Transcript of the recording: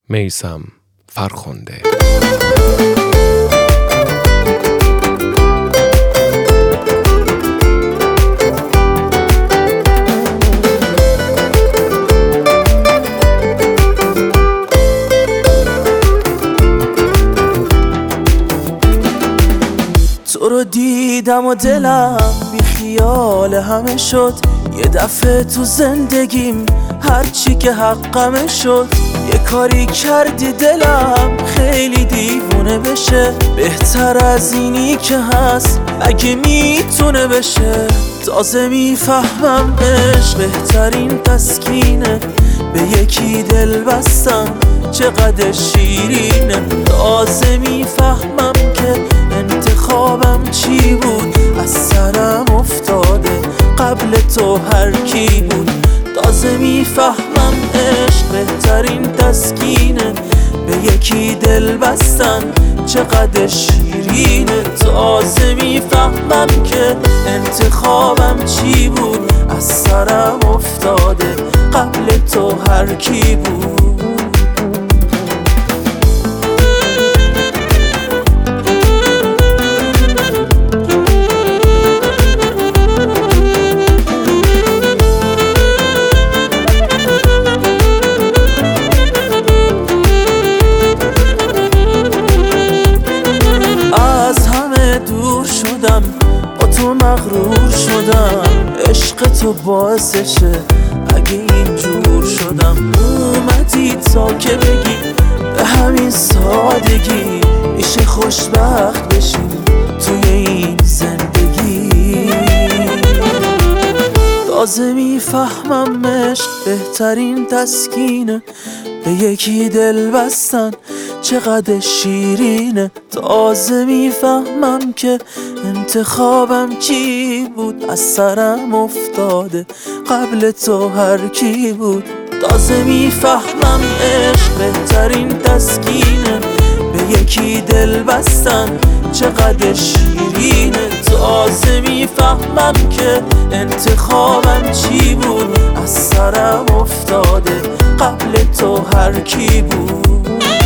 میثم فرخنده. تو رو دیدم و دلم بی خیال همه شد. یه دفعه تو زندگیم هرچی که حقمه شد. یه کاری کردی دلم خیلی دیوونه بشه. بهتر از اینی که هست اگه میتونه بشه. تازه میفهمم عشق بهترین تسکینه. به یکی دل بستن چقدر شیرینه. تازه میفهمم که انتخابم چی بود. از سرم افتاده قبل تو هر کی بود. تازه میفهمم عشق بهترین تسکینه. به یکی دل بستن چقدر شیرینه. تازه میفهمم که انتخابم چی بود. از سرم افتاده قبل تو هر کی بود. با تو مغرور شدم. عشق تو باعثشه اگه اینجور شدم. اومدی تا که بگی به همین سادگی میشه خوشبخت بشیم توی این زندگی. تازه میفهمم عشق بهترین تسکینه. به یکی دل بستن چقدر شیرینه. تازه میفهمم که انتخابم چی بود. از سرم افتاده قبل تو هر کی بود. تازه میفهمم عشق بهترین تسکینه. به یکی دل بستن چقدر شیرینه. تازه میفهمم که انتخابم چی بود. از سرم افتاده قبل تو هر کی بود.